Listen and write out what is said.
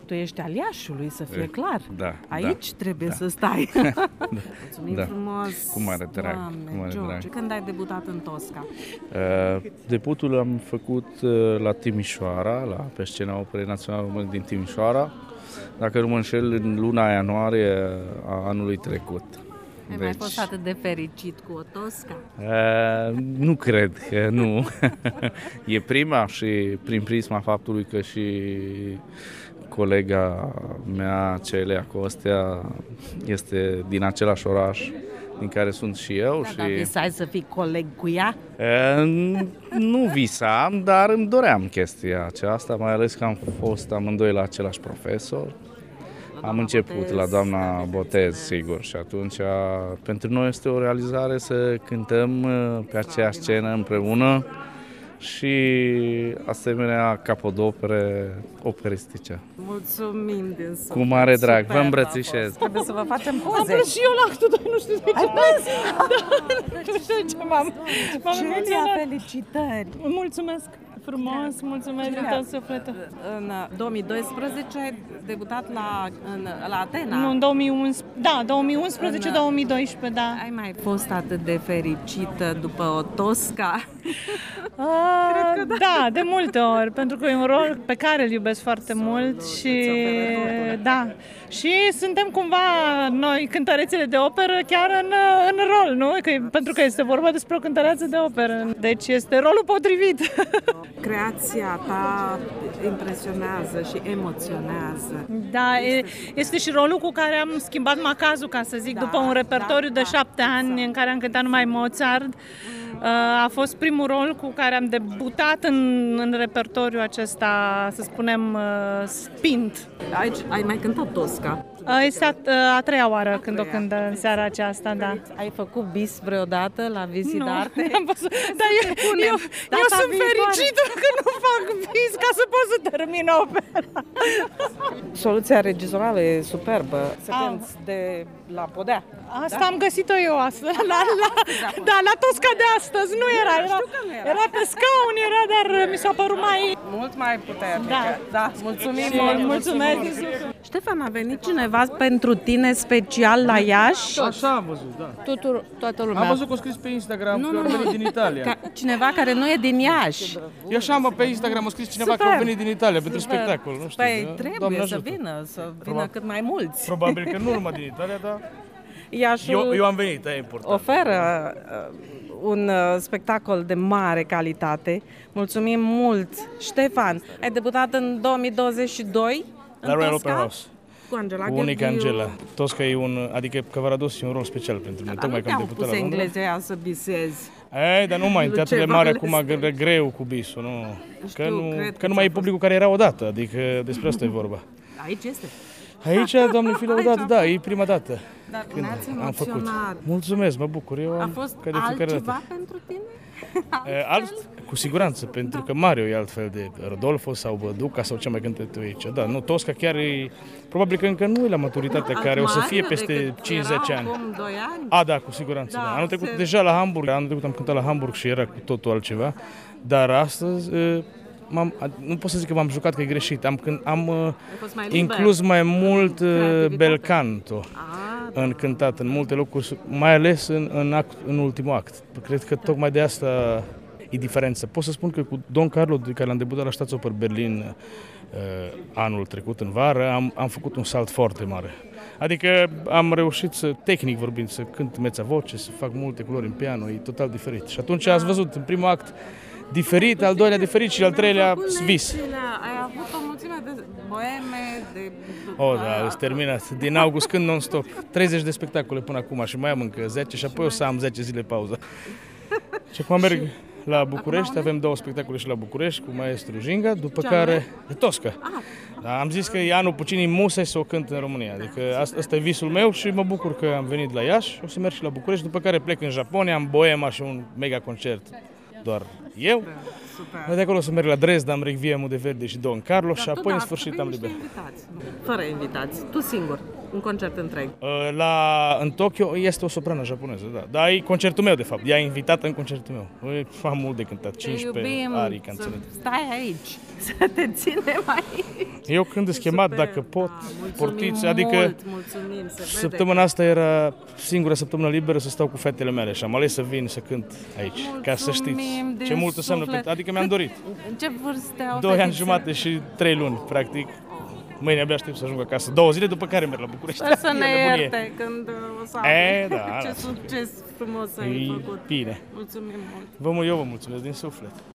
tu ești al Iașiului, să fie clar. Da. Aici trebuie să stai. Mulțumim frumos. Cu mare drag. Doamne, cu mare George, drag. când ai debutat în Tosca? Debutul am făcut la Timișoara, pe scena Operei Naționale Române din Timișoara, dacă nu mă înșel, în luna ianuarie a anului trecut. Ai mai fost atât de fericit cu o Tosca? Nu cred că nu. E prima și prin prisma faptului că și colega mea, Celia Costea, este din același oraș din care sunt și eu. Da, dar visai să fii coleg cu ea? Nu visam, dar îmi doream chestia aceasta, mai ales că am fost amândoi la același profesor. Am început la doamna Botez, sigur, și atunci pentru noi este o realizare să cântăm pe aceeași scenă împreună și asemenea capodopere operistice. Mulțumim din suflet. Cu mare drag, vă îmbrățișez. Trebuie să vă facem poze. Am vrut și eu la actul 2, nu știu de ce. Nu știu de ce m-am Celia, felicitări! Mulțumesc frumos, mulțumesc din tot sufletul. În 2012 ai debutat la Atena. Nu, în 2011, da, 2011-2012, da. Ai mai fost atât de fericită după o Tosca? Da, de multe ori, pentru că e un rol pe care îl iubesc foarte mult și da. Și suntem cumva noi cântărețele de operă chiar în rol, nu? Pentru că este vorba despre o cântăreață de operă. Deci este rolul potrivit. Creația ta impresionează și emoționează. Da, este și rolul cu care am schimbat macazul, ca să zic, după un repertoriu de 7 ani în care am cântat numai Mozart. A fost primul rol cu care am debutat în repertoriul acesta, să spunem, spint. Aici ai mai cântat Tosca? Este a treia oară când o cânt în seara aceasta, da. Ai făcut bis vreodată la Vizii d'Arte? Nu, am văzut. Dar eu sunt fericită că nu fac bis ca să pot să termin opera. Soluția regizorală e superbă. Să cânti de la podea. Asta am găsit-o eu astăzi. La Tosca de astăzi nu era. Era pe scaun, dar mi s-a părut mult mai puternică. Da, mulțumim. Mulțumesc. Ștefan, a venit cineva pentru tine special la Iași? Așa am văzut, da. Toată lumea. Am văzut că a scris pe Instagram că au venit din Italia. Cineva care nu e din Iași. Eu așa pe Instagram a scris cineva că au venit din Italia pentru spectacol. Nu știu. Păi trebuie să vină cât mai mulți. Probabil că nu numai din Italia, dar Iașul eu am venit, e important. oferă un spectacol de mare calitate. Mulțumim mult. Ștefan, ai debutat în 2022 la Royal Opera House. Cu Angela Cu unica Angela. Tosca e adică Cavarados e un rol special pentru mine. Tocmai că am debutat la Londra. englezii aia să bisezi. Dar nu mai, în teatrele mari acum greu cu bisul, nu. Că nu mai e publicul care era odată, adică despre asta e vorba. Aici este. Aici, Doamne fi lăudat, da, e prima dată. Dar când ne-ați am făcut. emoționat. Mulțumesc, mă bucur. A fost altceva pentru tine? Cu siguranță, pentru că Mario e altfel de Rodolfo sau Băduca sau ce mai cântă tu aici. Da, nu, Tosca chiar e, probabil că încă nu e la maturitatea care o să fie peste 5-10 ani. Acum 2 ani? Da, cu siguranță. Da. Anul trecut deja la Hamburg, anul trecut am cântat la Hamburg și era cu totul altceva, dar astăzi nu pot să zic că m-am jucat că e greșit. Am inclus mai mult bel canto în cântat în multe locuri, mai ales în ultimul act. Cred că tocmai de asta e diferență. Pot să spun că cu Don Carlo, de care am debutat la Staatsoper Berlin anul trecut în vară, am făcut un salt foarte mare. Adică am reușit tehnic vorbind, să cânt meța voce, să fac multe culori în piano, e total diferit. Și atunci ați văzut în primul act diferit, al doilea diferit și al treilea vis. Ai avut o mulțime de boeme, de... Da, îți terminat. Din august când non-stop. 30 de spectacole până acum și mai am încă 10 și apoi o să am 10 zile pauză. Și acum merg la București, avem 2 spectacole și la București cu maestru Jinga, după care e Tosca. Da, am zis că e anul Puccini musai să o cânt în România, adică asta e visul meu și mă bucur că am venit la Iași, o să merg și la București, după care plec în Japonia, am Boema și un mega concert doar eu. Super. De acolo o să merg la Dresda, Requiem de Verdi și Don Carlos și apoi în sfârșit am liber. Fără invitați, tu singur, un concert întreg. În Tokyo este o soprană japoneză, da. Dar e concertul meu, de fapt. Ea e invitată în concertul meu. Am mult de cântat, 15 arii canționate. Stai aici, să te ținem aici. Eu când îți chemat, dacă pot, portiți, adică mulțumim, se vede. săptămâna asta era singura săptămână liberă să stau cu fetele mele și am ales să vin să cânt aici, ca să știți ce mult înseamnă, adică mi-am dorit. Ce vârstă au 2 ani jumate și 3 luni, practic. Mâine abia aștept să ajung acasă. 2 zile după care merg la București. Sper să ne ierte când o să da, ce succes frumos ai făcut. Bine. Mulțumim mult. Eu vă mulțumesc din suflet.